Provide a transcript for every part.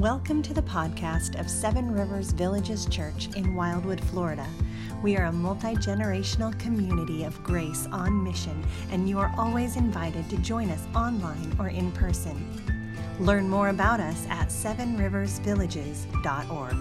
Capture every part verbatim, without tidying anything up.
Welcome to the podcast of Seven Rivers Villages Church in Wildwood, Florida. We are a multi-generational community of grace on mission, and you are always invited to join us online or in person. Learn more about us at seven rivers villages dot org.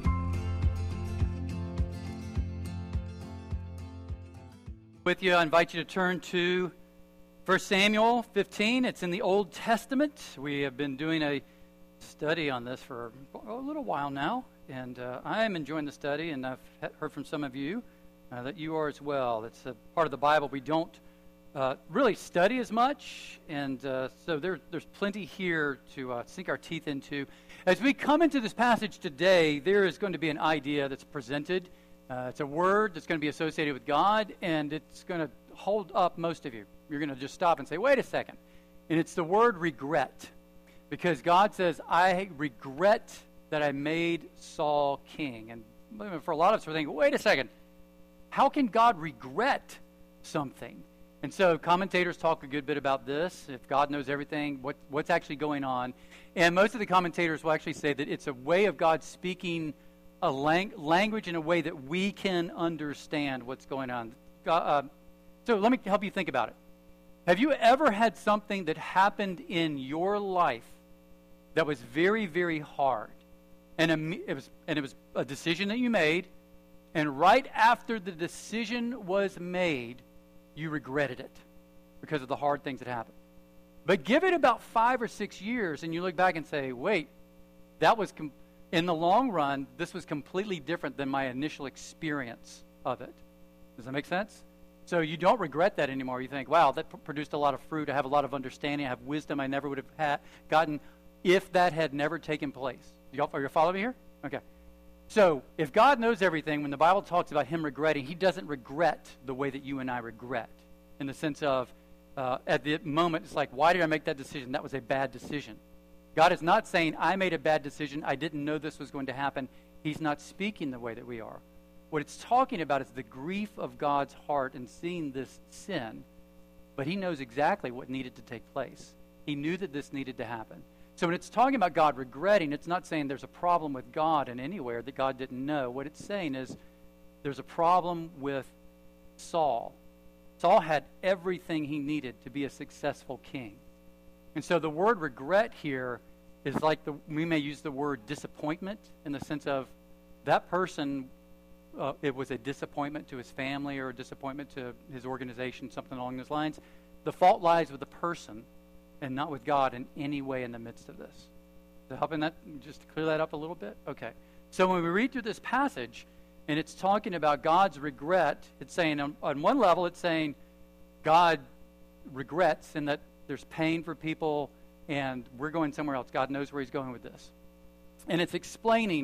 With you, I invite you to turn to First Samuel fifteen. It's in the Old Testament. We have been doing a study on this for a little while now, and uh, I am enjoying the study, and I've heard from some of you uh, that you are as well. It's a part of the Bible we don't uh, really study as much, and uh, so there, there's plenty here to uh, sink our teeth into. As we come into this passage today, there is going to be an idea that's presented. Uh, it's a word that's going to be associated with God, and it's going to hold up most of you. You're going to just stop and say, wait a second. And it's the word regret. Because God says, I regret that I made Saul king. And for a lot of us, we're thinking, wait a second. How can God regret something? And so commentators talk a good bit about this. If God knows everything, what, what's actually going on? And most of the commentators will actually say that it's a way of God speaking a lang- language in a way that we can understand what's going on. God, uh, so let me help you think about it. Have you ever had something that happened in your life that was very, very hard, and it was and it was a decision that you made, and right after the decision was made, you regretted it because of the hard things that happened? But give it about five or six years, and you look back and say, wait, that was, com- in the long run, this was completely different than my initial experience of it. Does that make sense? So you don't regret that anymore. You think, wow, that p- produced a lot of fruit. I have a lot of understanding. I have wisdom I never would have had, gotten if that had never taken place. Y'all, are you following me here? Okay. So if God knows everything, when the Bible talks about him regretting, he doesn't regret the way that you and I regret, in the sense of uh, at the moment, it's like, why did I make that decision? That was a bad decision. God is not saying, I made a bad decision. I didn't know this was going to happen. He's not speaking the way that we are. What it's talking about is the grief of God's heart in seeing this sin, but he knows exactly what needed to take place. He knew that this needed to happen. So when it's talking about God regretting, it's not saying there's a problem with God in anywhere that God didn't know. What it's saying is there's a problem with Saul. Saul had everything he needed to be a successful king. And so the word regret here is like, the, we may use the word disappointment in the sense of that person, uh, it was a disappointment to his family or a disappointment to his organization, something along those lines. The fault lies with the person and not with God in any way in the midst of this. So helping that, just to clear that up a little bit? Okay. So when we read through this passage, and it's talking about God's regret, it's saying, on, on one level, it's saying God regrets in that there's pain for people, and we're going somewhere else. God knows where he's going with this. And it's explaining,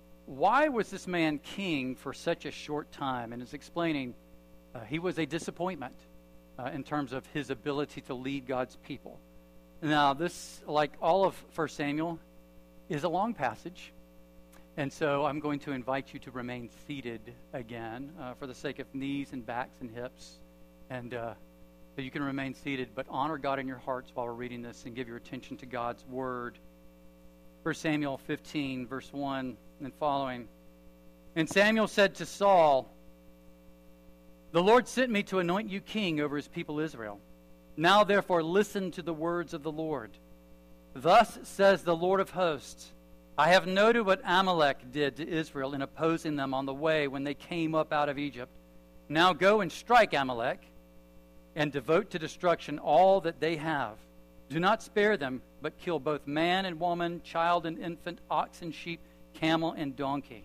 why was this man king for such a short time? And it's explaining uh, he was a disappointment uh, in terms of his ability to lead God's people. Now, this, like all of First Samuel, is a long passage. And so I'm going to invite you to remain seated again uh, for the sake of knees and backs and hips. And uh, so you can remain seated, but honor God in your hearts while we're reading this and give your attention to God's word. First Samuel fifteen, verse one and following. And Samuel said to Saul, "The Lord sent me to anoint you king over his people Israel. Now therefore listen to the words of the Lord. Thus says the Lord of hosts, I have noted what Amalek did to Israel in opposing them on the way when they came up out of Egypt. Now go and strike Amalek and devote to destruction all that they have. Do not spare them, but kill both man and woman, child and infant, ox and sheep, camel and donkey."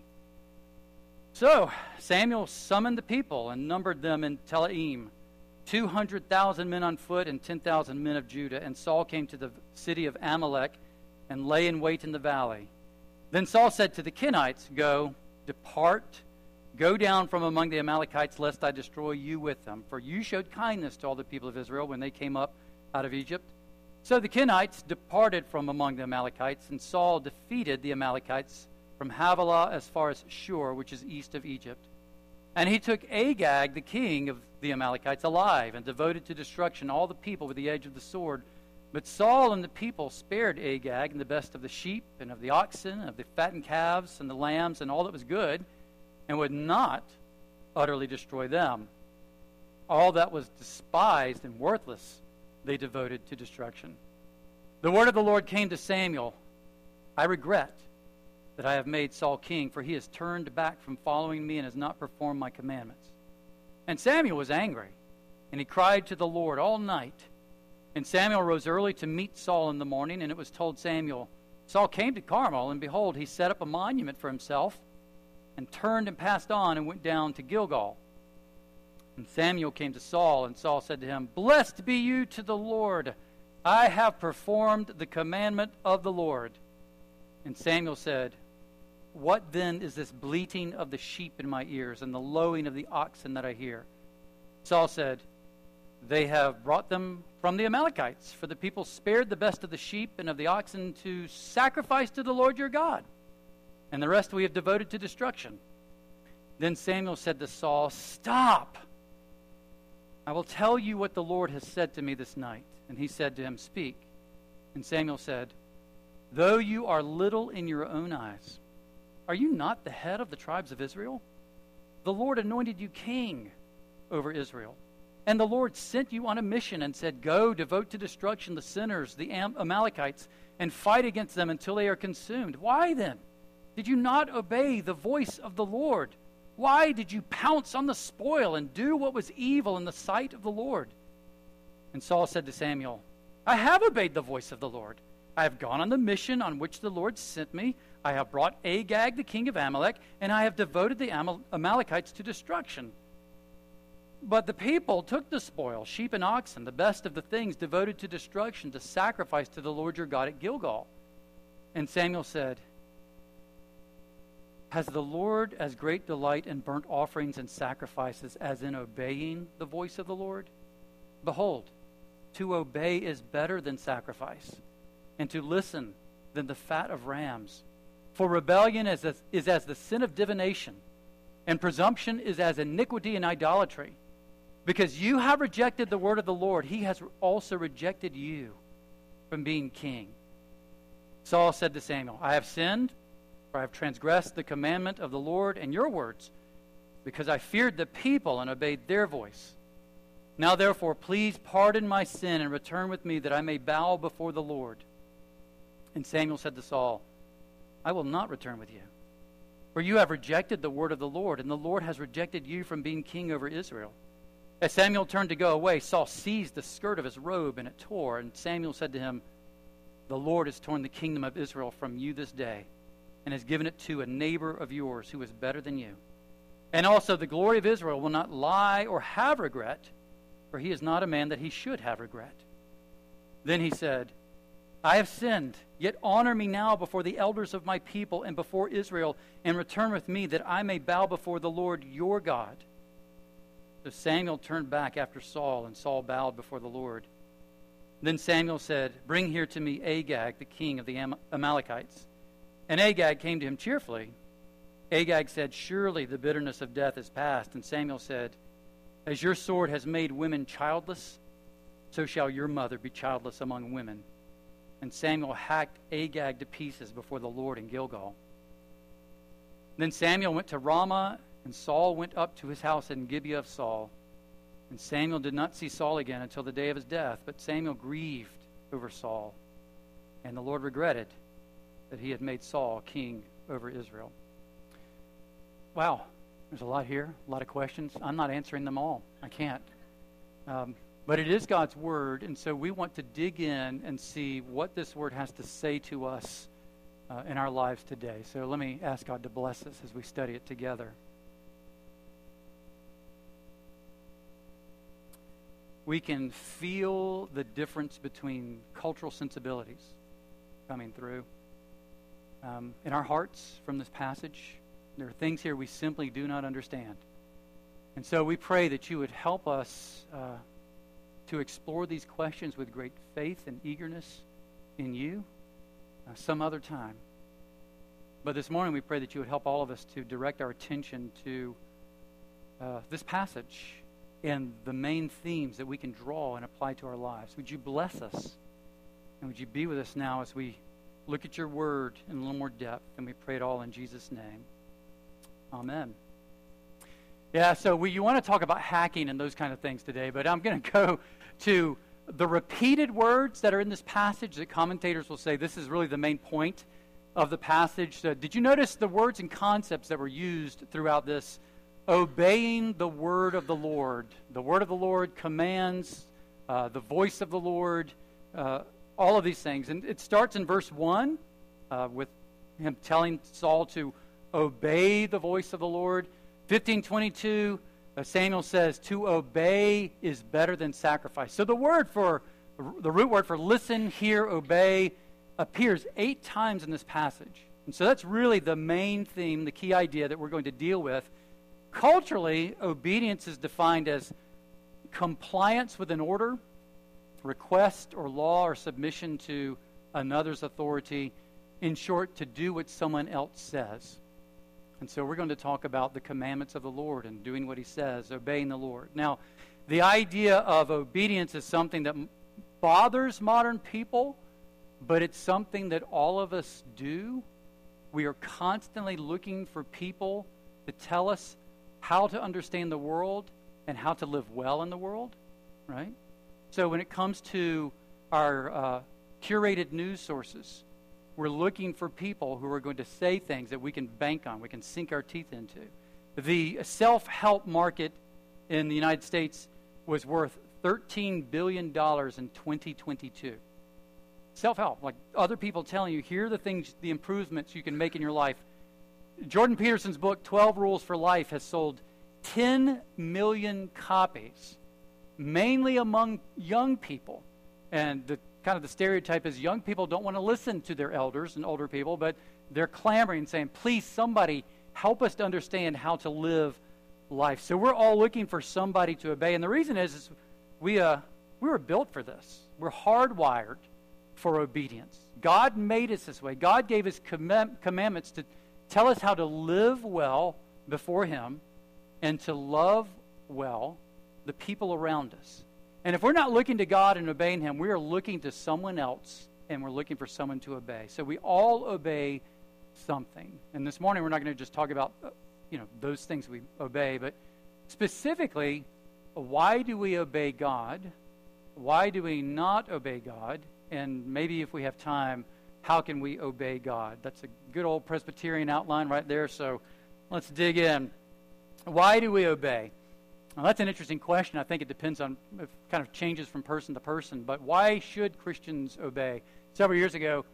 So Samuel summoned the people and numbered them in Telaim, two hundred thousand men on foot and ten thousand men of Judah. And Saul came to the city of Amalek and lay in wait in the valley. Then Saul said to the Kenites, "Go, depart, go down from among the Amalekites, lest I destroy you with them. For you showed kindness to all the people of Israel when they came up out of Egypt." So the Kenites departed from among the Amalekites, and Saul defeated the Amalekites from Havilah as far as Shur, which is east of Egypt. And he took Agag, the king of the Amalekites, alive, and devoted to destruction all the people with the edge of the sword, But Saul and the people spared Agag and the best of the sheep and of the oxen, and of the fattened calves and the lambs and all that was good, and would not utterly destroy them. All that was despised and worthless they devoted to destruction. The word of the Lord came to Samuel, I regret that I have made Saul king, for he has turned back from following me and has not performed my commandments. And Samuel was angry, and he cried to the Lord all night. And Samuel rose early to meet Saul in the morning, and it was told Samuel, Saul came to Carmel, and behold, he set up a monument for himself, and turned and passed on and went down to Gilgal. And Samuel came to Saul, and Saul said to him, Blessed be you to the Lord. I have performed the commandment of the Lord. And Samuel said, What then is this bleating of the sheep in my ears and the lowing of the oxen that I hear? Saul said, They have brought them from the Amalekites, for the people spared the best of the sheep and of the oxen to sacrifice to the Lord your God, and the rest we have devoted to destruction. Then Samuel said to Saul, Stop! I will tell you what the Lord has said to me this night. And he said to him, Speak. And Samuel said, Though you are little in your own eyes, are you not the head of the tribes of Israel? The Lord anointed you king over Israel. And the Lord sent you on a mission and said, Go, devote to destruction the sinners, the Am- Amalekites, and fight against them until they are consumed. Why then did you not obey the voice of the Lord? Why did you pounce on the spoil and do what was evil in the sight of the Lord? And Saul said to Samuel, I have obeyed the voice of the Lord. I have gone on the mission on which the Lord sent me. I have brought Agag, the king of Amalek, and I have devoted the Amal- Amalekites to destruction. But the people took the spoil, sheep and oxen, the best of the things devoted to destruction, to sacrifice to the Lord your God at Gilgal. And Samuel said, Has the Lord as great delight in burnt offerings and sacrifices as in obeying the voice of the Lord? Behold, to obey is better than sacrifice, and to listen than the fat of rams. For rebellion is as, is as the sin of divination, and presumption is as iniquity and idolatry. Because you have rejected the word of the Lord, he has also rejected you from being king. Saul said to Samuel, I have sinned, for I have transgressed the commandment of the Lord and your words, because I feared the people and obeyed their voice. Now therefore, please pardon my sin and return with me, that I may bow before the Lord. And Samuel said to Saul, I will not return with you, for you have rejected the word of the Lord, and the Lord has rejected you from being king over Israel. As Samuel turned to go away, Saul seized the skirt of his robe, and it tore. And Samuel said to him, The Lord has torn the kingdom of Israel from you this day, and has given it to a neighbor of yours who is better than you. And also the glory of Israel will not lie or have regret, for he is not a man that he should have regret. Then he said, I have sinned, yet honor me now before the elders of my people and before Israel, and return with me, that I may bow before the Lord your God. So Samuel turned back after Saul, and Saul bowed before the Lord. Then Samuel said, Bring here to me Agag, the king of the Am- Amalekites. And Agag came to him cheerfully. Agag said, Surely the bitterness of death is past. And Samuel said, As your sword has made women childless, so shall your mother be childless among women. And Samuel hacked Agag to pieces before the Lord in Gilgal. Then Samuel went to Ramah, and Saul went up to his house in Gibeah of Saul. And Samuel did not see Saul again until the day of his death, but Samuel grieved over Saul. And the Lord regretted that he had made Saul king over Israel. Wow, there's a lot here, a lot of questions. I'm not answering them all. I can't. Um, but it is God's word, and so we want to dig in and see what this word has to say to us uh, in our lives today. So let me ask God to bless us as we study it together. We can feel the difference between cultural sensibilities coming through um, in our hearts from this passage. There are things here we simply do not understand. And so we pray that you would help us uh, to explore these questions with great faith and eagerness in you uh, some other time. But this morning we pray that you would help all of us to direct our attention to uh, this passage and the main themes that we can draw and apply to our lives. Would you bless us And would you be with us now as we look at your word in a little more depth, and we pray it all in Jesus' name. Amen. Yeah, so we, you want to talk about hacking and those kind of things today, but I'm going to go to the repeated words that are in this passage that commentators will say this is really the main point of the passage. So did you notice the words and concepts that were used throughout this? Obeying the word of the Lord. The word of the Lord commands, uh, the voice of the Lord, uh, all of these things. And it starts in verse one uh, with him telling Saul to obey the voice of the Lord. fifteen twenty-two, uh, Samuel says, to obey is better than sacrifice. So the word for, the root word for listen, hear, obey, appears eight times in this passage. And so that's really the main theme, the key idea that we're going to deal with. Culturally, obedience is defined as compliance with an order, request or law or submission to another's authority. In short, to do what someone else says. And so we're going to talk about the commandments of the Lord and doing what he says, obeying the Lord. Now, the idea of obedience is something that bothers modern people, but it's something that all of us do. We are constantly looking for people to tell us how to understand the world and how to live well in the world, right? So when it comes to our uh, curated news sources, we're looking for people who are going to say things that we can bank on, we can sink our teeth into. The self-help market in the United States was worth thirteen billion dollars in twenty twenty-two. Self-help, like other people telling you, here are the things, the improvements you can make in your life. Jordan Peterson's book, twelve Rules for Life, has sold ten million copies, mainly among young people. And the kind of the stereotype is young people don't want to listen to their elders and older people, but they're clamoring, saying, please, somebody help us to understand how to live life. So we're all looking for somebody to obey. And the reason is, is we, uh, we were built for this. We're hardwired for obedience. God made us this way. God gave us comm- commandments to tell us how to live well before him and to love well the people around us. And if we're not looking to God and obeying him, we are looking to someone else, and we're looking for someone to obey. So we all obey something. And this morning we're not going to just talk about uh, you know, those things we obey, but specifically, why do we obey God? Why do we not obey God? And maybe if we have time, how can we obey God? That's a good old Presbyterian outline right there, so let's dig in. Why do we obey? Well, that's an interesting question. I think it depends on, it kind of changes from person to person, but why should Christians obey? Several years ago,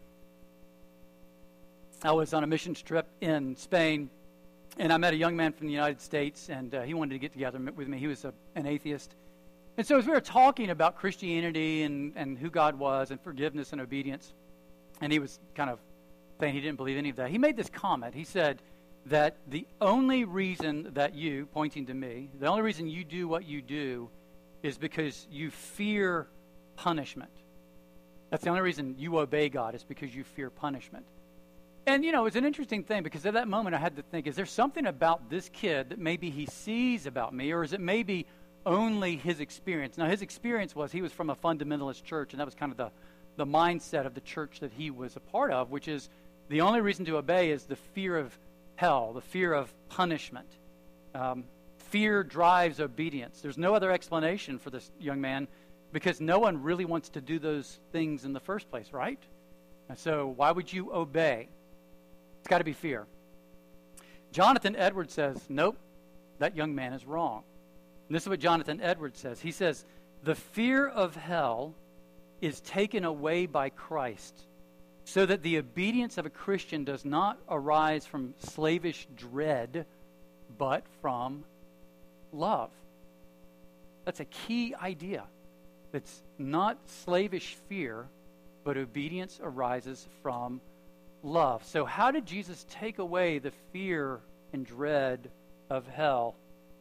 I was on a missions trip in Spain, and I met a young man from the United States, and uh, he wanted to get together with me. He was a, an atheist. And so as we were talking about Christianity and, and who God was and forgiveness and obedience, and he was kind of saying he didn't believe any of that, he made this comment. He said that the only reason that you, pointing to me, the only reason you do what you do is because you fear punishment. That's the only reason you obey God, is because you fear punishment. And, you know, it's an interesting thing, because at that moment I had to think, is there something about this kid that maybe he sees about me, or is it maybe only his experience? Now, his experience was he was from a fundamentalist church, and that was kind of the, the mindset of the church that he was a part of, which is the only reason to obey is the fear of hell, the fear of punishment. Um, fear drives obedience. There's no other explanation for this young man, because no one really wants to do those things in the first place, right? And so why would you obey? It's got to be fear. Jonathan Edwards says, nope, that young man is wrong. And this is what Jonathan Edwards says. He says, the fear of hell is taken away by Christ, so that the obedience of a Christian does not arise from slavish dread, but from love. That's a key idea. It's not slavish fear, but obedience arises from love. So how did Jesus take away the fear and dread of hell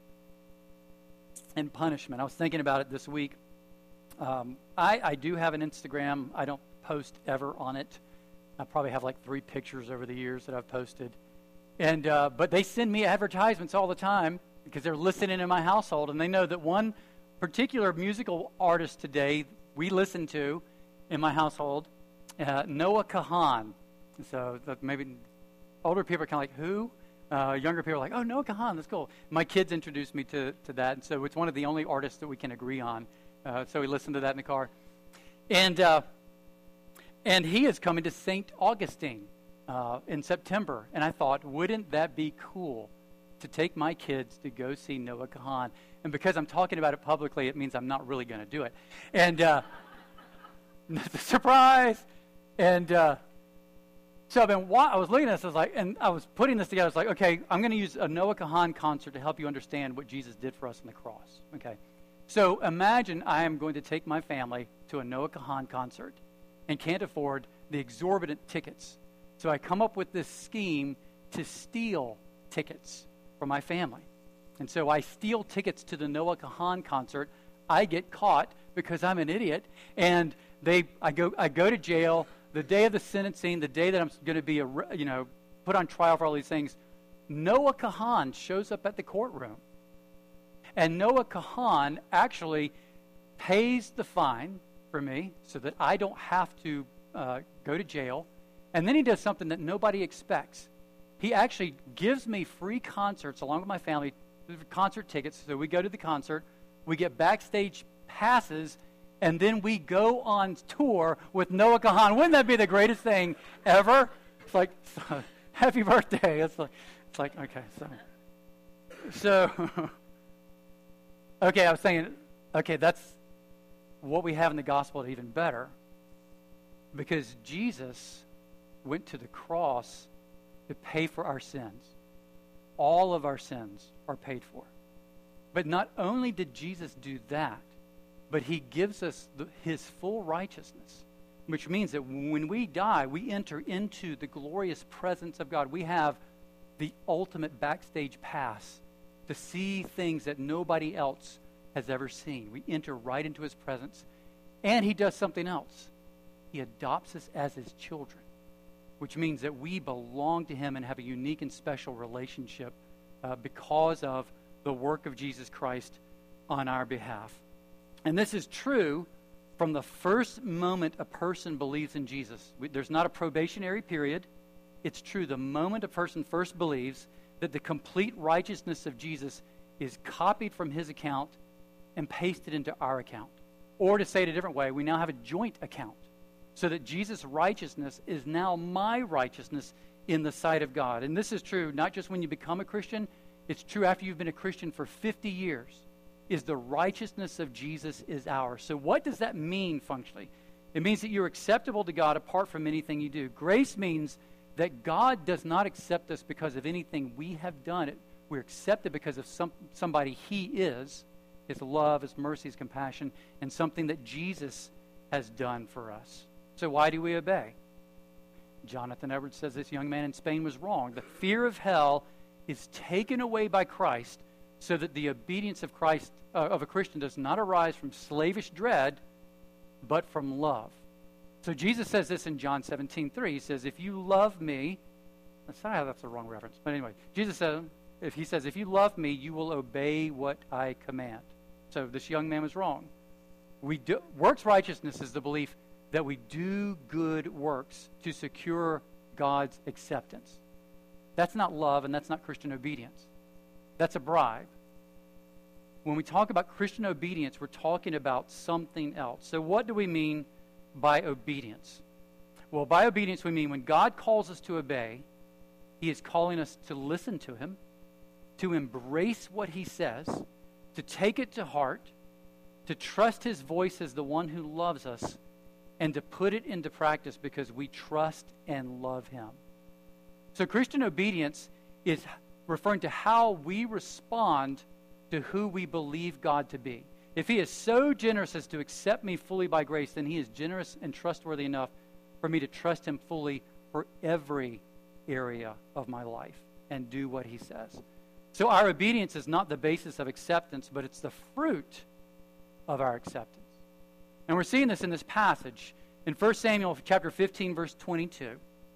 and punishment? I was thinking about it this week. Um, I, I do have an Instagram. I don't post ever on it. I probably have like three pictures over the years that I've posted. And uh, but they send me advertisements all the time because they're listening in my household, and they know that one particular musical artist today we listen to in my household uh, Noah Kahan. So that maybe older people are kind of like, who? Uh, younger people are like, oh, Noah Kahan, that's cool. My kids introduced me to, to that, and so it's one of the only artists that we can agree on. Uh, so we listened to that in the car. And uh, and he is coming to Saint Augustine uh, in September. And I thought, wouldn't that be cool to take my kids to go see Noah Kahan? And because I'm talking about it publicly, it means I'm not really going to do it. And uh, surprise! And uh, so I've been, I was looking at this, I was like, and I was putting this together. I was like, okay, I'm going to use a Noah Kahan concert to help you understand what Jesus did for us on the cross. Okay. So imagine I am going to take my family to a Noah Kahan concert and can't afford the exorbitant tickets. So I come up with this scheme to steal tickets from my family. And so I steal tickets to the Noah Kahan concert. I get caught because I'm an idiot, and they I go I go to jail the day of the sentencing, the day that I'm going to be a, you know put on trial for all these things. Noah Kahan shows up at the courtroom. And Noah Kahan actually pays the fine for me so that I don't have to uh, go to jail. And then he does something that nobody expects. He actually gives me free concerts along with my family, concert tickets. So we go to the concert, we get backstage passes, and then we go on tour with Noah Kahan. Wouldn't that be the greatest thing ever? It's like, so, happy birthday. It's like, it's like okay, so... So... Okay, I was saying, okay, that's what we have in the gospel even better, because Jesus went to the cross to pay for our sins. All of our sins are paid for. But not only did Jesus do that, but he gives us the, his full righteousness, which means that when we die, we enter into the glorious presence of God. We have the ultimate backstage pass to see things that nobody else has ever seen. We enter right into his presence. And he does something else. He adopts us as his children, which means that we belong to him and have a unique and special relationship uh, because of the work of Jesus Christ on our behalf. And this is true from the first moment a person believes in Jesus. We, there's not a probationary period. It's true the moment a person first believes that the complete righteousness of Jesus is copied from his account and pasted into our account. Or to say it a different way, we now have a joint account, so that Jesus' righteousness is now my righteousness in the sight of God. And this is true not just when you become a Christian, it's true after you've been a Christian for fifty years, is the righteousness of Jesus is ours. So what does that mean functionally? It means that you're acceptable to God apart from anything you do. Grace means that God does not accept us because of anything we have done. We're accepted because of some, somebody he is, his love, his mercy, his compassion, and something that Jesus has done for us. So why do we obey? Jonathan Edwards says this young man in Spain was wrong. The fear of hell is taken away by Christ so that the obedience of Christ uh, of a Christian does not arise from slavish dread, but from love. So Jesus says this in John seventeen three. He says, if you love me, that's not, that's the wrong reference. But anyway, Jesus says, if he says, if you love me, you will obey what I command. So this young man was wrong. We do, works righteousness is the belief that we do good works to secure God's acceptance. That's not love, and that's not Christian obedience. That's a bribe. When we talk about Christian obedience, we're talking about something else. So what do we mean by obedience? Well, by obedience we mean when God calls us to obey, he is calling us to listen to him, to embrace what he says, to take it to heart, to trust his voice as the one who loves us, and to put it into practice because we trust and love him. So Christian obedience is referring to how we respond to who we believe God to be. If he is so generous as to accept me fully by grace, then he is generous and trustworthy enough for me to trust him fully for every area of my life and do what he says. So our obedience is not the basis of acceptance, but it's the fruit of our acceptance. And we're seeing this in this passage. In First Samuel chapter fifteen, verse twenty-two,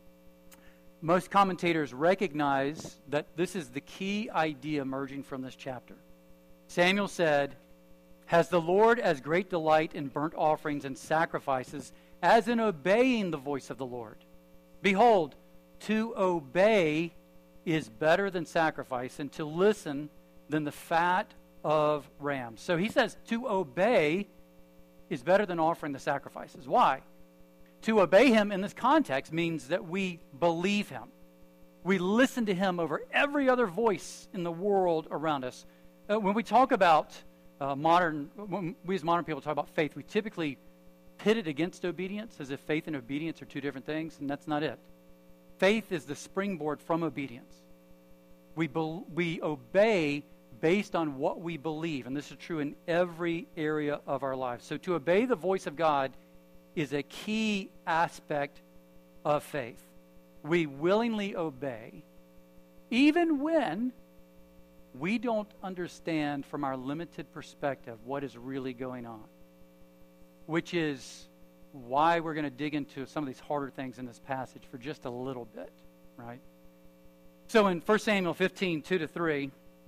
most commentators recognize that this is the key idea emerging from this chapter. Samuel said, has the Lord as great delight in burnt offerings and sacrifices as in obeying the voice of the Lord. Behold, to obey is better than sacrifice, and to listen than the fat of rams. So he says to obey is better than offering the sacrifices. Why? To obey him in this context means that we believe him. We listen to him over every other voice in the world around us. Uh, when we talk about uh, modern, when we as modern people talk about faith, we typically pit it against obedience as if faith and obedience are two different things, and that's not it. Faith is the springboard from obedience. We be, we obey based on what we believe, and this is true in every area of our lives. So to obey the voice of God is a key aspect of faith. We willingly obey, even when we don't understand from our limited perspective what is really going on, which is why we're going to dig into some of these harder things in this passage for just a little bit, right? So in First Samuel fifteen, two to three,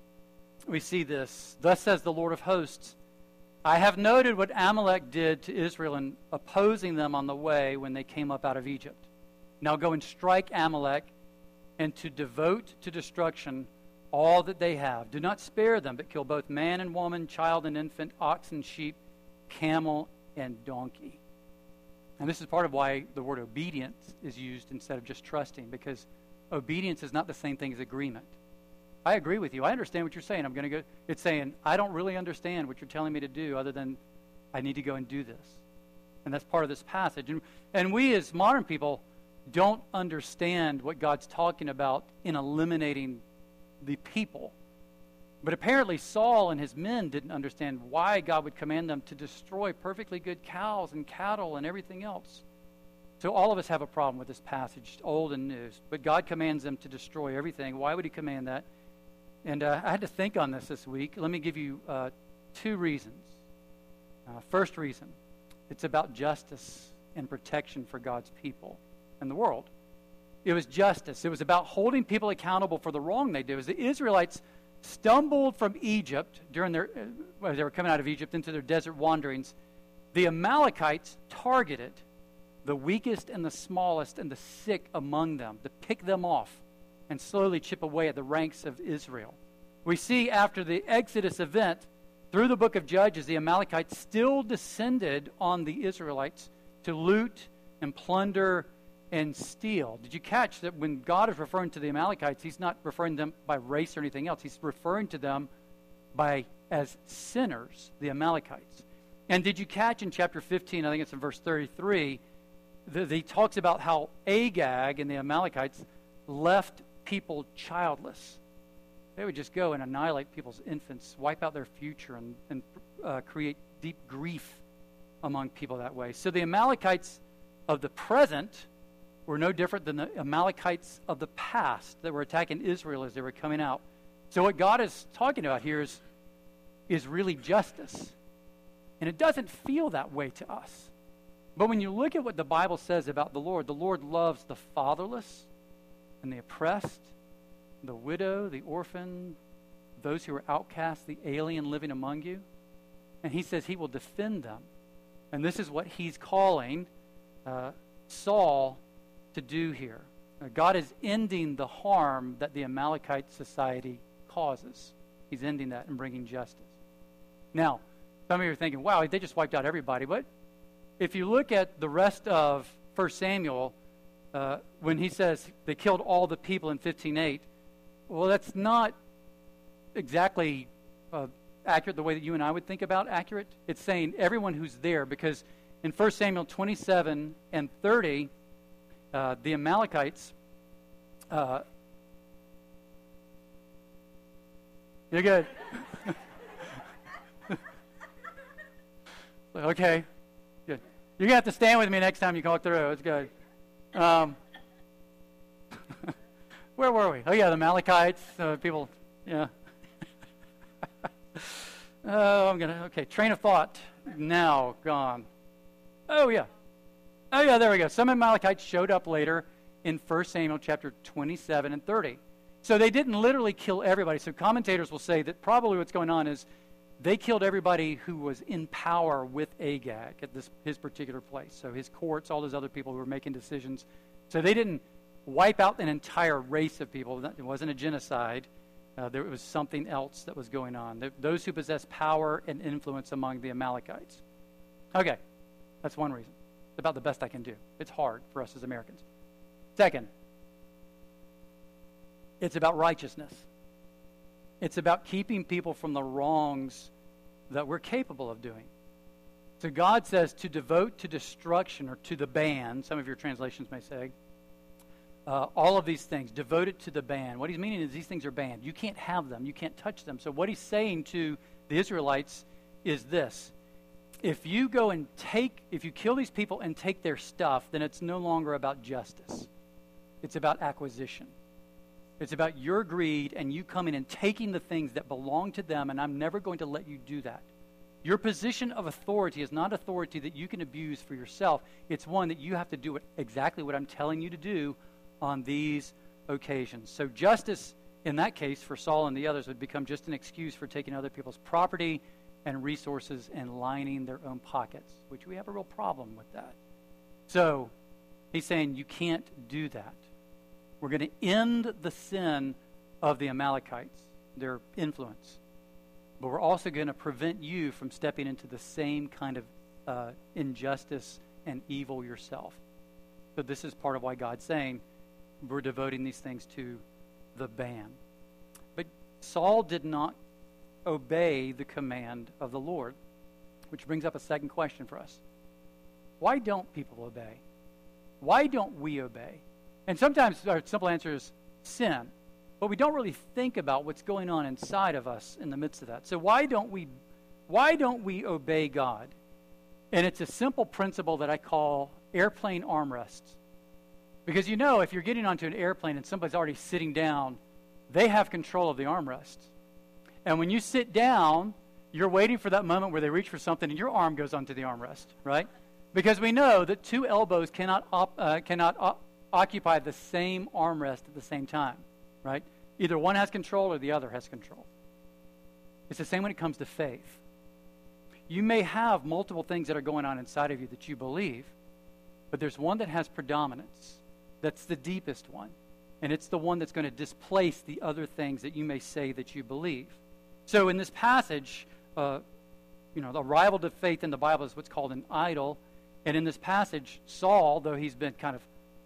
we see this. Thus says the Lord of hosts, I have noted what Amalek did to Israel in opposing them on the way when they came up out of Egypt. Now go and strike Amalek, and to devote to destruction all that they have. Do not spare them, but kill both man and woman, child and infant, ox and sheep, camel and donkey. And this is part of why the word obedience is used instead of just trusting, because obedience is not the same thing as agreement. I agree with you. I understand what you're saying. I'm going to go. It's saying, I don't really understand what you're telling me to do other than I need to go and do this. And that's part of this passage. And, and we as modern people don't understand what God's talking about in eliminating the people. But apparently Saul and his men didn't understand why God would command them to destroy perfectly good cows and cattle and everything else. So all of us have a problem with this passage, old and new. But God commands them to destroy everything. Why would he command that? And uh, I had to think on this this week. Let me give you uh, two reasons. Uh, first reason, it's about justice and protection for God's people and the world. It was justice. It was about holding people accountable for the wrong they did. It was the Israelites stumbled from Egypt during their, uh, as they were coming out of Egypt into their desert wanderings. The Amalekites targeted the weakest and the smallest and the sick among them to pick them off and slowly chip away at the ranks of Israel. We see after the Exodus event, through the book of Judges, the Amalekites still descended on the Israelites to loot and plunder and steal. Did you catch that when God is referring to the Amalekites, he's not referring to them by race or anything else. He's referring to them by as sinners, the Amalekites. And did you catch in chapter fifteen, I think it's in verse thirty-three, that he talks about how Agag and the Amalekites left people childless. They would just go and annihilate people's infants, wipe out their future, and, and uh, create deep grief among people that way. So the Amalekites of the present were no different than the Amalekites of the past that were attacking Israel as they were coming out. So what God is talking about here is, is really justice. And it doesn't feel that way to us. But when you look at what the Bible says about the Lord, the Lord loves the fatherless and the oppressed, the widow, the orphan, those who are outcast, the alien living among you. And he says he will defend them. And this is what he's calling uh, Saul to do here. Uh, God is ending the harm that the Amalekite society causes. He's ending that and bringing justice. Now, some of you are thinking, wow, they just wiped out everybody. But if you look at the rest of First Samuel, uh, when he says they killed all the people in fifteen eight, well, that's not exactly uh, accurate the way that you and I would think about accurate. It's saying everyone who's there, because in First Samuel twenty-seven and thirty, uh, the Amalekites, uh, you're good. Okay, good. You're going to have to stand with me next time you walk through. It's good. Um, where were we? Oh, yeah, the Amalekites, uh, people, yeah. Oh, I'm going to, okay, train of thought now gone. Oh, yeah. Oh, yeah, there we go. Some Amalekites showed up later in First Samuel chapter twenty-seven and thirty. So they didn't literally kill everybody. So commentators will say that probably what's going on is they killed everybody who was in power with Agag at this his particular place. So his courts, all those other people who were making decisions. So they didn't wipe out an entire race of people. It wasn't a genocide. Uh, there was something else that was going on. Th- those who possess power and influence among the Amalekites. Okay, that's one reason. It's about the best I can do. It's hard for us as Americans. Second, it's about righteousness. It's about keeping people from the wrongs that we're capable of doing. So God says to devote to destruction, or to the ban, some of your translations may say, uh, all of these things, devoted to the ban. What he's meaning is these things are banned. You can't have them. You can't touch them. So what he's saying to the Israelites is this. If you go and take, if you kill these people and take their stuff, then it's no longer about justice. It's about acquisition. It's about your greed and you coming and taking the things that belong to them, and I'm never going to let you do that. Your position of authority is not authority that you can abuse for yourself. It's one that you have to do exactly what I'm telling you to do on these occasions. So justice, in that case, for Saul and the others, would become just an excuse for taking other people's property and resources and lining their own pockets, which we have a real problem with that. So he's saying you can't do that. We're going to end the sin of the Amalekites, their influence. But we're also going to prevent you from stepping into the same kind of uh, injustice and evil yourself. So this is part of why God's saying we're devoting these things to the ban. But Saul did not obey the command of the Lord, which brings up a second question for us. Why don't people obey? Why don't we obey? And sometimes our simple answer is sin, but we don't really think about what's going on inside of us in the midst of that. So why don't we why don't we obey God? And it's a simple principle that I call airplane armrests. Because you know, if you're getting onto an airplane and somebody's already sitting down, they have control of the armrests. And when you sit down, you're waiting for that moment where they reach for something and your arm goes onto the armrest, right? Because we know that two elbows cannot op, uh, cannot op, occupy the same armrest at the same time, right? Either one has control or the other has control. It's the same when it comes to faith. You may have multiple things that are going on inside of you that you believe, but there's one that has predominance. That's the deepest one. And it's the one that's going to displace the other things that you may say that you believe. So in this passage, uh, you know, the rival to faith in the Bible is what's called an idol. And in this passage, Saul, though he's been kind of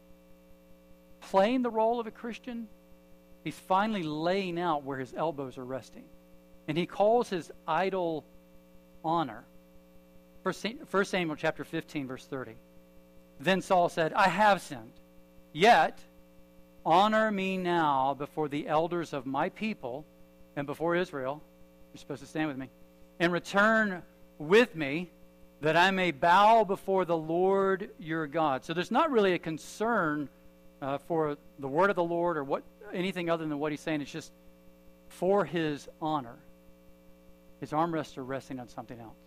playing the role of a Christian, he's finally laying out where his elbows are resting. And he calls his idol honor. First Samuel chapter fifteen, verse thirty. Then Saul said, I have sinned. Yet, honor me now before the elders of my people and before Israel. You're supposed to stand with me. And return with me that I may bow before the Lord your God. So there's not really a concern uh, for the word of the Lord or what anything other than what he's saying. It's just for his honor. His armrests are resting on something else.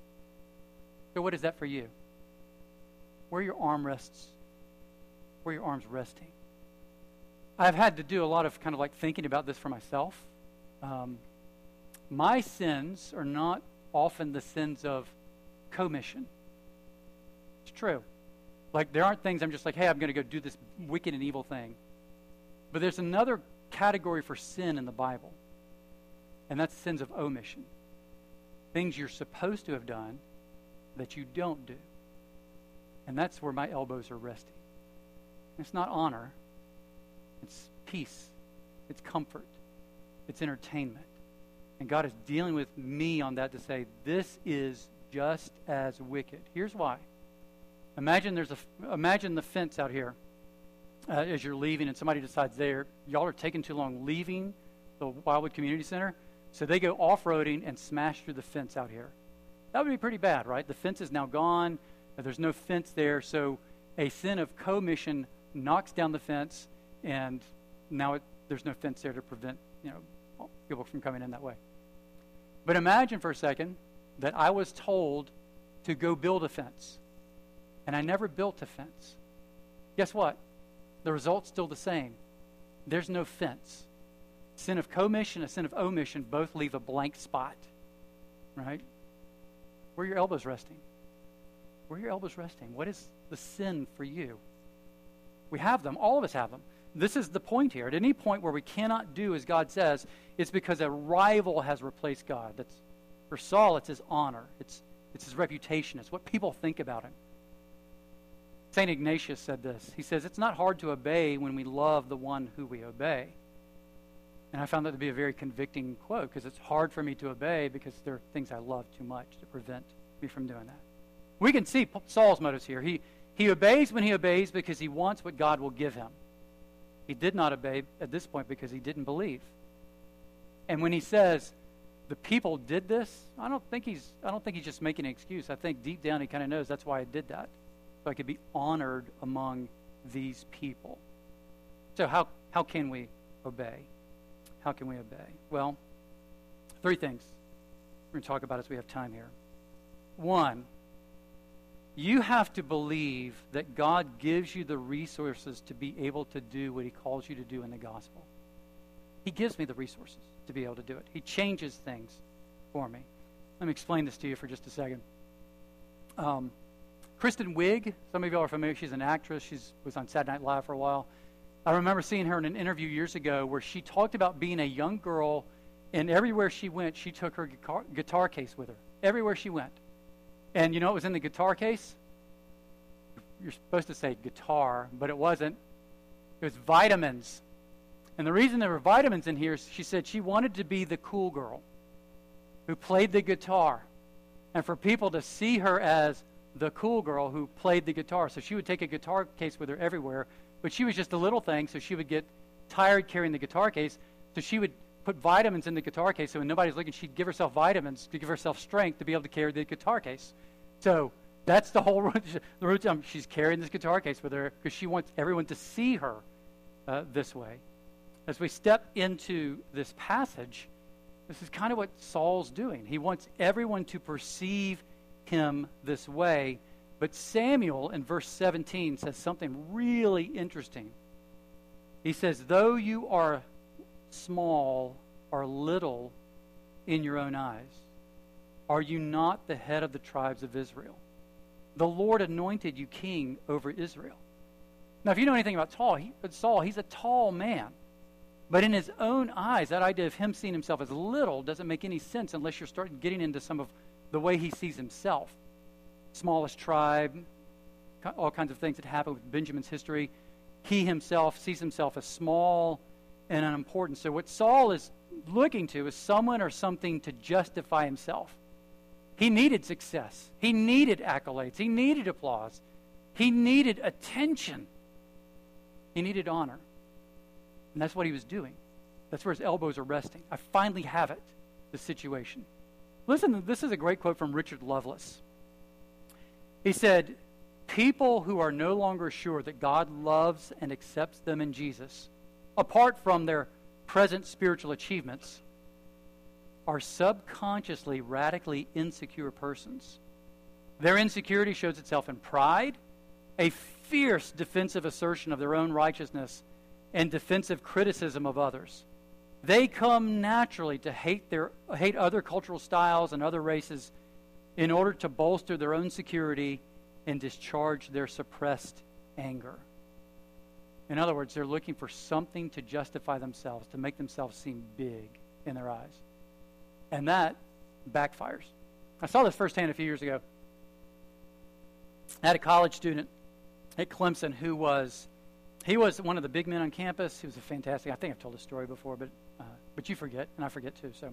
So what is that for you? Where are your armrests? Where are your arms resting? I've had to do a lot of kind of like thinking about this for myself. Um, my sins are not often the sins of commission. It's true. Like there aren't things I'm just like, hey, I'm going to go do this wicked and evil thing. But there's another category for sin in the Bible, and that's sins of omission. Things you're supposed to have done that you don't do. And that's where my elbows are resting. It's not honor. It's peace. It's comfort. It's entertainment. And God is dealing with me on that to say, this is just as wicked. Here's why. Imagine there's a imagine the fence out here uh, as you're leaving, and somebody decides they're y'all are taking too long leaving the Wildwood Community Center, so they go off-roading and smash through the fence out here. That would be pretty bad, right? The fence is now gone. There's no fence there, so a sin of commission knocks down the fence, and now it, there's no fence there to prevent, you know, people from coming in that way. But imagine for a second that I was told to go build a fence, and I never built a fence. Guess what? The result's still the same. There's no fence. Sin of commission and sin of omission both leave a blank spot. right? Where are your elbows resting? Where are your elbows resting? What is the sin for you? We have them. All of us have them. This is the point here. At any point where we cannot do as God says, it's because a rival has replaced God. That's, for Saul, it's his honor. It's, it's his reputation. It's what people think about him. Saint Ignatius said this. He says, it's not hard to obey when we love the one who we obey. And I found that to be a very convicting quote, because it's hard for me to obey because there are things I love too much to prevent me from doing that. We can see Saul's motives here. He, he obeys when he obeys because he wants what God will give him. He did not obey at this point because he didn't believe. And when he says, the people did this, I don't think he's I don't think he's just making an excuse. I think deep down he kind of knows that's why I did that. So I could be honored among these people. So how, how can we obey? How can we obey? Well, three things we're going to talk about as we have time here. One, you have to believe that God gives you the resources to be able to do what he calls you to do in the gospel. He gives me the resources to be able to do it. He changes things for me. Let me explain this to you for just a second. Um, Kristen Wiig, some of you are familiar. She's an actress. She was on Saturday Night Live for a while. I remember seeing her in an interview years ago where she talked about being a young girl, and everywhere she went, she took her guitar, guitar case with her. Everywhere she went. And you know what was in the guitar case? You're supposed to say guitar, but it wasn't. It was vitamins. And the reason there were vitamins in here is she said she wanted to be the cool girl who played the guitar, and for people to see her as the cool girl who played the guitar. So she would take a guitar case with her everywhere, but she was just a little thing, so she would get tired carrying the guitar case, so she would put vitamins in the guitar case, so when nobody's looking, she'd give herself vitamins to give herself strength to be able to carry the guitar case. So that's the whole route. The route um, she's carrying this guitar case with her because she wants everyone to see her uh, this way. As we step into this passage, this is kind of what Saul's doing. He wants everyone to perceive him this way. But Samuel in verse seventeen says something really interesting. He says, though you are small or little in your own eyes, are you not the head of the tribes of Israel? The Lord anointed you king over Israel. Now, if you know anything about Saul, he, Saul, he's a tall man. But in his own eyes, that idea of him seeing himself as little doesn't make any sense unless you're starting getting into some of the way he sees himself. Smallest tribe, all kinds of things that happen with Benjamin's history. He himself sees himself as small and unimportant. So what Saul is looking to is someone or something to justify himself. He needed success. He needed accolades. He needed applause. He needed attention. He needed honor. And that's what he was doing. That's where his elbows are resting. I finally have it, the situation. Listen, this is a great quote from Richard Lovelace. He said, people who are no longer sure that God loves and accepts them in Jesus, apart from their present spiritual achievements, are subconsciously radically insecure persons. Their insecurity shows itself in pride, a fierce defensive assertion of their own righteousness, and defensive criticism of others. They come naturally to hate their hate other cultural styles and other races in order to bolster their own security and discharge their suppressed anger. In other words, they're looking for something to justify themselves, to make themselves seem big in their eyes. And that backfires. I saw this firsthand a few years ago. I had a college student at Clemson who was, he was one of the big men on campus. He was a fantastic, I think I've told this story before, but uh, but you forget, and I forget too. So,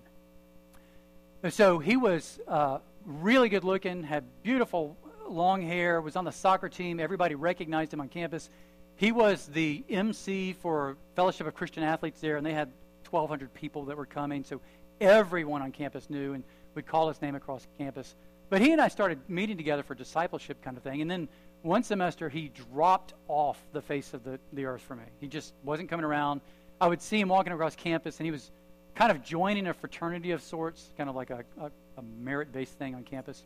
so he was uh, really good looking, had beautiful long hair, was on the soccer team. Everybody recognized him on campus. He was the M C for Fellowship of Christian Athletes there, and they had twelve hundred people that were coming. So everyone on campus knew and would call his name across campus. But he and I started meeting together for discipleship kind of thing. And then one semester, he dropped off the face of the, the earth for me. He just wasn't coming around. I would see him walking across campus, and he was kind of joining a fraternity of sorts, kind of like a, a, a merit-based thing on campus.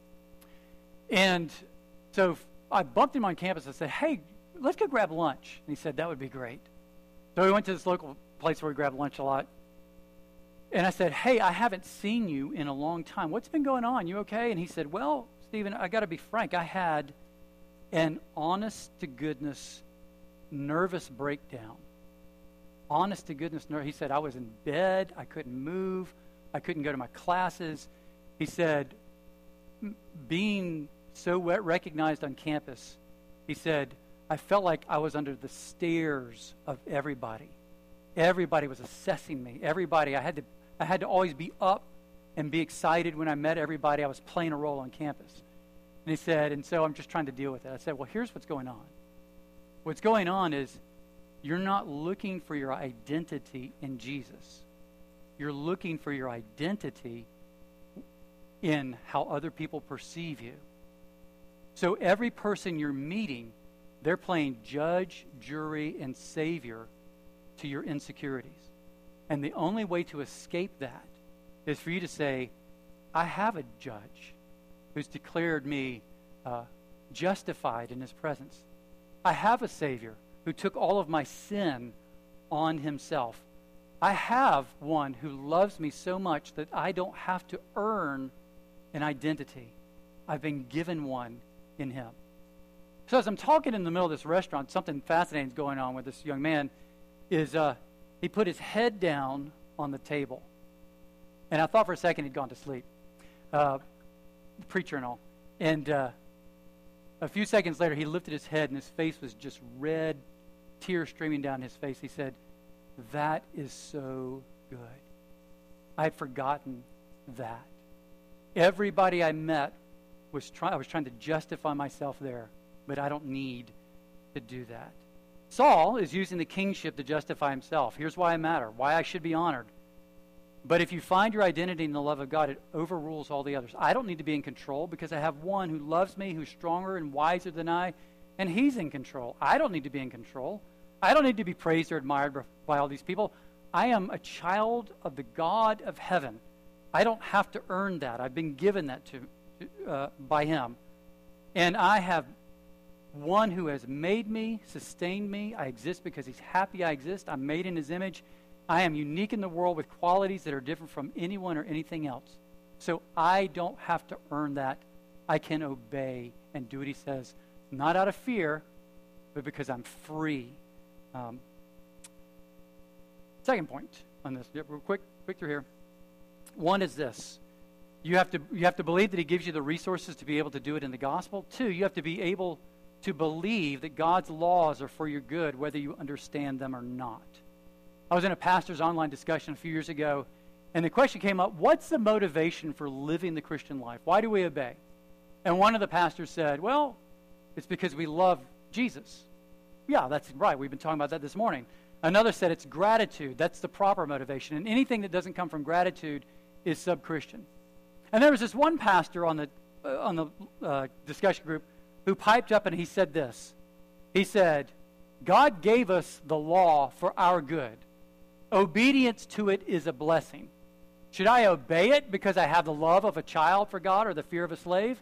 And so I bumped him on campus and said, hey, let's go grab lunch. And he said, that would be great. So we went to this local place where we grabbed lunch a lot. and I said, hey, I haven't seen you in a long time. What's been going on? You okay? And he said, well, Stephen, I got to be frank. I had an honest-to-goodness nervous breakdown. Honest-to-goodness nervous. He said, I was in bed. I couldn't move. I couldn't go to my classes. He said, being so recognized on campus, he said, I felt like I was under the stares of everybody. Everybody was assessing me. Everybody, I had to, I had to always be up and be excited when I met everybody. I was playing a role on campus. And he said, and so I'm just trying to deal with it. I said, well, here's what's going on. What's going on is you're not looking for your identity in Jesus. You're looking for your identity in how other people perceive you. So every person you're meeting, they're playing judge, jury, and savior to your insecurities. And the only way to escape that is for you to say, I have a judge who's declared me uh, justified in his presence. I have a Savior who took all of my sin on himself. I have one who loves me so much that I don't have to earn an identity. I've been given one in him. So as I'm talking in the middle of this restaurant, something fascinating is going on with this young man. Is uh, he put his head down on the table. And I thought for a second he'd gone to sleep. Uh, the preacher and all. And uh, a few seconds later, he lifted his head, and his face was just red, tears streaming down his face. He said, that is so good. I had forgotten that. Everybody I met, was try- I was trying to justify myself there, but I don't need to do that. Saul is using the kingship to justify himself. Here's why I matter, why I should be honored. But if you find your identity in the love of God, it overrules all the others. I don't need to be in control because I have one who loves me, who's stronger and wiser than I, and he's in control. I don't need to be in control. I don't need to be praised or admired by all these people. I am a child of the God of heaven. I don't have to earn that. I've been given that to uh, by him. And I have one who has made me, sustained me. I exist because he's happy I exist. I'm made in his image. I am unique in the world with qualities that are different from anyone or anything else. So I don't have to earn that. I can obey and do what he says, not out of fear, but because I'm free. Um, second point on this, real quick, quick through here. One is this. You have to you have to believe that he gives you the resources to be able to do it in the gospel. Two, you have to be able to believe that God's laws are for your good, whether you understand them or not. I was in a pastor's online discussion a few years ago, and the question came up, what's the motivation for living the Christian life? Why do we obey? And one of the pastors said, well, it's because we love Jesus. Yeah, that's right. We've been talking about that this morning. Another said it's gratitude. That's the proper motivation. And anything that doesn't come from gratitude is sub-Christian. And there was this one pastor on the uh, on the uh, discussion group who piped up and he said this. He said, God gave us the law for our good. Obedience to it is a blessing. Should I obey it because I have the love of a child for God or the fear of a slave?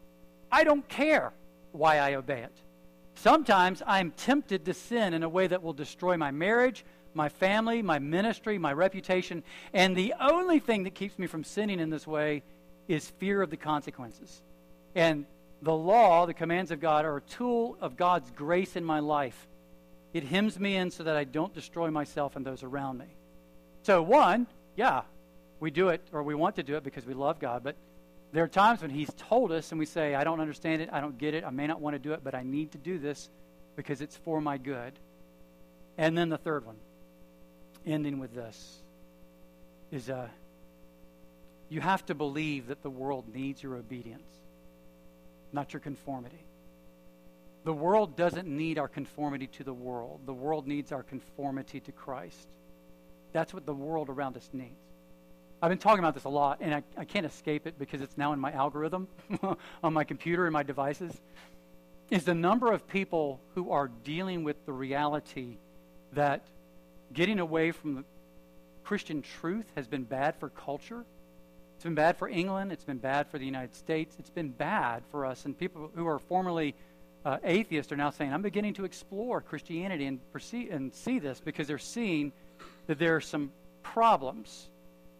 I don't care why I obey it. Sometimes I'm tempted to sin in a way that will destroy my marriage, my family, my ministry, my reputation, and the only thing that keeps me from sinning in this way is fear of the consequences. And the law, the commands of God, are a tool of God's grace in my life. It hems me in so that I don't destroy myself and those around me. So one, yeah, we do it, or we want to do it because we love God, but there are times when he's told us and we say, I don't understand it, I don't get it, I may not want to do it, but I need to do this because it's for my good. And then the third one, ending with this, is uh, you have to believe that the world needs your obedience, not your conformity. The world doesn't need our conformity to the world. The world needs our conformity to Christ. That's what the world around us needs. I've been talking about this a lot, and I, I can't escape it because it's now in my algorithm on my computer and my devices, is the number of people who are dealing with the reality that getting away from the Christian truth has been bad for culture. It's been bad for England. It's been bad for the United States. It's been bad for us. And people who are formerly uh, atheists are now saying, I'm beginning to explore Christianity and, perceive, and see this because they're seeing that there are some problems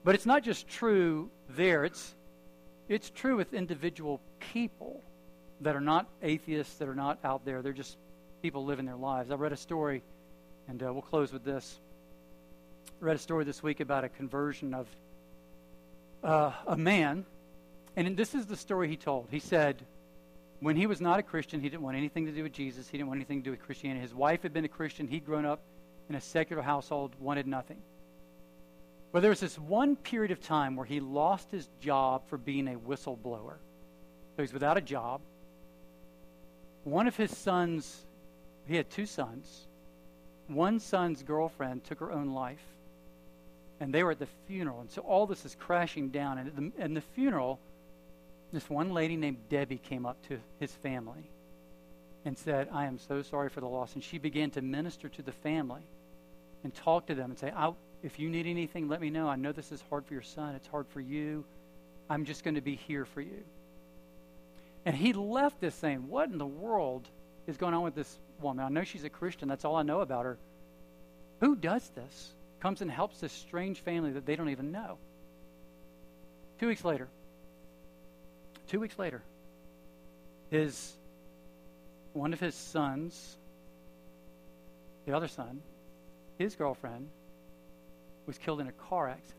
But it's not just true there. It's, it's true with individual people that are not atheists, that are not out there. They're just people living their lives. I read a story, and uh, we'll close with this. I read a story this week about a conversion of uh, a man, and this is the story he told. He said, when he was not a Christian, he didn't want anything to do with Jesus. He didn't want anything to do with Christianity. His wife had been a Christian. He'd grown up in a secular household, wanted nothing. But there was this one period of time where he lost his job for being a whistleblower. So he's without a job. One of his sons, he had two sons. One son's girlfriend took her own life. And they were at the funeral. And so all this is crashing down. And at the, at the funeral, this one lady named Debbie came up to his family and said, I am so sorry for the loss. And she began to minister to the family and talk to them and say, I, if you need anything, let me know. I know this is hard for your son. It's hard for you. I'm just going to be here for you. And he left this saying, what in the world is going on with this woman? I know she's a Christian. That's all I know about her. Who does this? Comes and helps this strange family that they don't even know. Two weeks later, two weeks later, his one of his sons, the other son, his girlfriend, was killed in a car accident.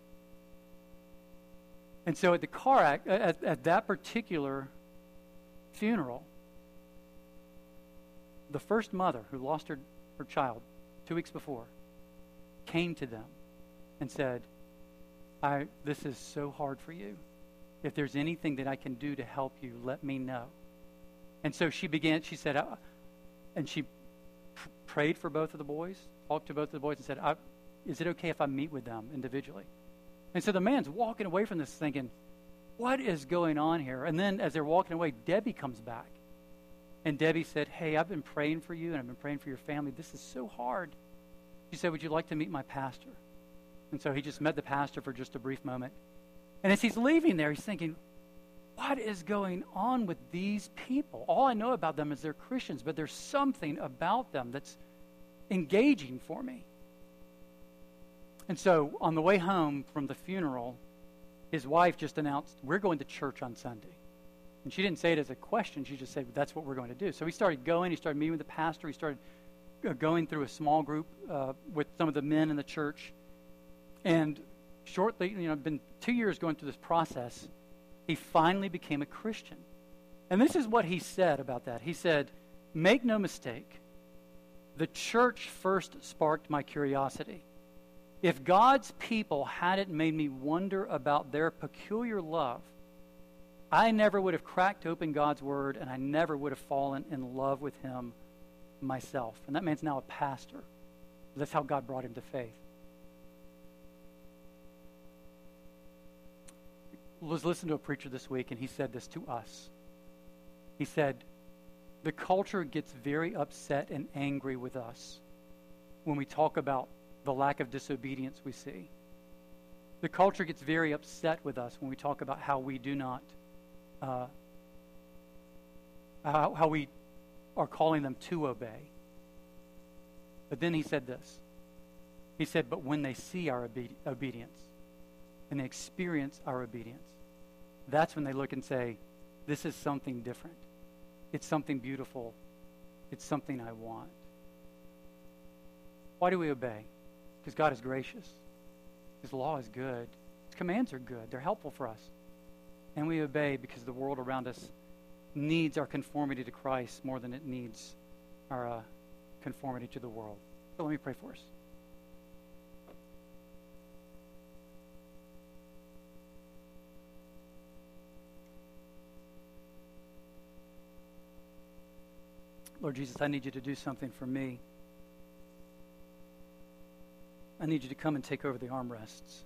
And so at the car act, at, at that particular funeral, the first mother who lost her, her child two weeks before came to them and said, I, this is so hard for you. If there's anything that I can do to help you, let me know. And so she began, she said, uh, and she pr- prayed for both of the boys, talked to both of the boys and said, I, is it okay if I meet with them individually? And so the man's walking away from this thinking, what is going on here? And then as they're walking away, Debbie comes back. And Debbie said, hey, I've been praying for you and I've been praying for your family. This is so hard. She said, would you like to meet my pastor? And so he just met the pastor for just a brief moment. And as he's leaving there, he's thinking, what is going on with these people? All I know about them is they're Christians, but there's something about them that's engaging for me. And so on the way home from the funeral, his wife just announced, we're going to church on Sunday. And she didn't say it as a question. She just said, that's what we're going to do. So he started going. He started meeting with the pastor. He started uh, going through a small group uh, with some of the men in the church. And shortly, you know, been two years going through this process, he finally became a Christian. And this is what he said about that. He said, make no mistake, the church first sparked my curiosity. If God's people hadn't made me wonder about their peculiar love, I never would have cracked open God's word, and I never would have fallen in love with him myself. And that man's now a pastor. That's how God brought him to faith. I was listening to a preacher this week, and he said this to us. He said, the culture gets very upset and angry with us when we talk about the lack of disobedience we see. The culture gets very upset with us when we talk about how we do not, uh, how, how we are calling them to obey. But then he said this. He said, but when they see our obe- obedience and they experience our obedience, that's when they look and say, this is something different. It's something beautiful. It's something I want. Why do we obey? Because God is gracious. His law is good. His commands are good. They're helpful for us. And we obey because the world around us needs our conformity to Christ more than it needs our uh, conformity to the world. So let me pray for us. Lord Jesus, I need you to do something for me. I need you to come and take over the armrests.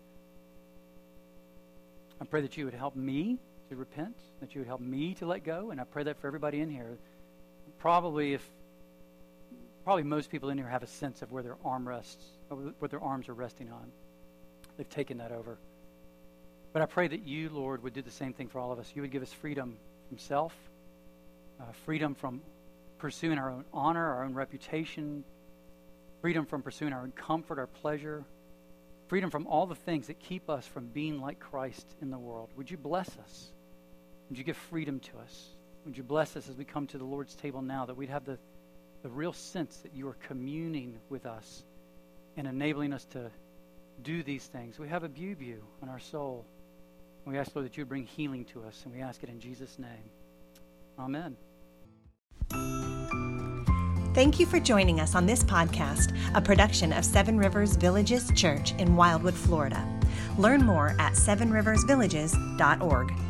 I pray that you would help me to repent, that you would help me to let go, and I pray that for everybody in here. Probably if, probably most people in here have a sense of where their armrests, what their arms are resting on. They've taken that over. But I pray that you, Lord, would do the same thing for all of us. You would give us freedom from self, uh, freedom from pursuing our own honor, our own reputation, freedom from pursuing our own comfort, our pleasure, freedom from all the things that keep us from being like Christ in the world. Would you bless us? Would you give freedom to us? Would you bless us as we come to the Lord's table now, that we'd have the, the real sense that you are communing with us and enabling us to do these things. We have a bu-bu on our soul. We ask, Lord, that you would bring healing to us, and we ask it in Jesus' name. Amen. Thank you for joining us on this podcast, a production of Seven Rivers Villages Church in Wildwood, Florida. Learn more at seven rivers villages dot org.